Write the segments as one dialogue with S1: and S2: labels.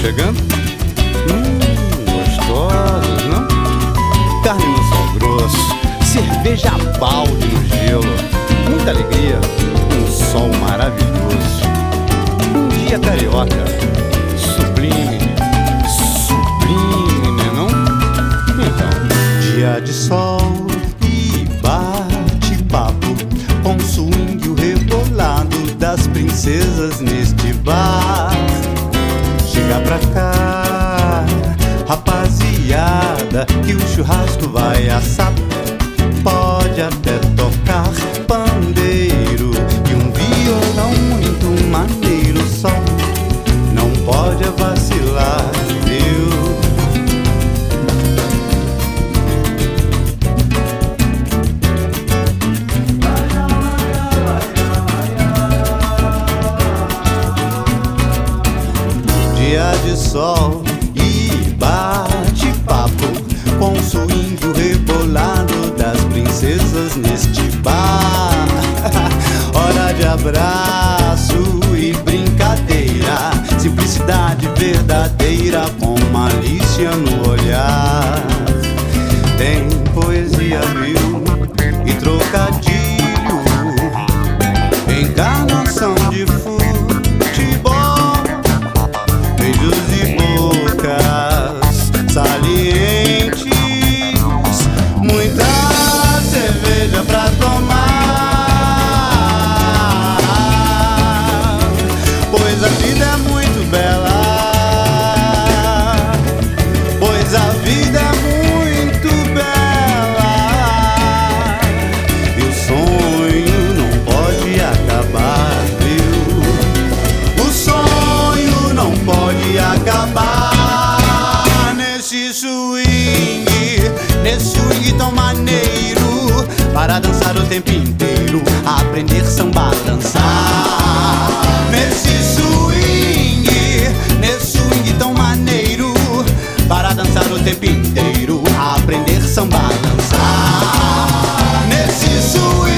S1: chegando? Gostosos, não? Carne no sal grosso, cerveja a balde no gelo, muita alegria, um sol maravilhoso. Um dia carioca, sublime, sublime, né não? Então,
S2: dia de sol e bate-papo, com swing e o rebolado das princesas neste bar. Chega pra cá, rapaziada, que o churrasco vai assar. Pode até tocar pandeiro e um violão muito maneiro. Só não pode vacilar, viu? Dia de sol e bate-papo, com swing e o rebolado das princesas neste bar. Hora de abraço e brincadeira, simplicidade verdadeira com malícia no olhar. Tem poesia, viu? E trocadilho, encarnação de futebol, beijos e bocas salientes, muita cerveja pra tomar, pois a vida é muito bela, pois a vida é muito bela, e o sonho não pode acabar, viu? O sonho não pode acabar nesse swing tão maneiro, para dançar o tempo inteiro, aprender samba a dançar. Nesse swing tão maneiro, para dançar o tempo inteiro, aprender samba a dançar. Nesse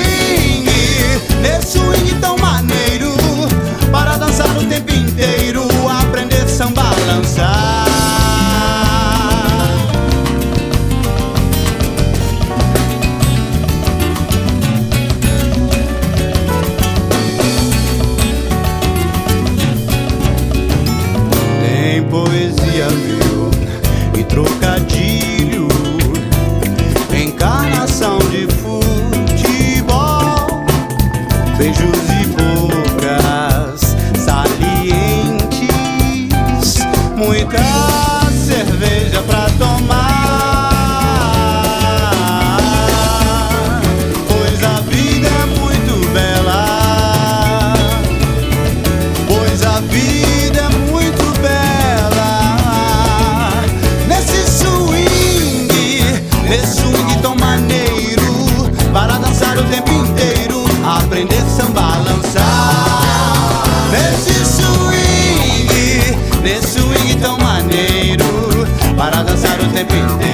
S2: swing tão maneiro, para dançar o tempo inteiro, aprender samba a dançar. Poesia, viu? E trocadilho, encarnação de futebol, beijos e bocas salientes, muita cerveja pra tomar, pois a vida é muito bela, pois a vida é muito bela. Nesse swing tão maneiro, para dançar o tempo inteiro, aprender samba a lançar. Nesse swing tão maneiro, para dançar o tempo inteiro.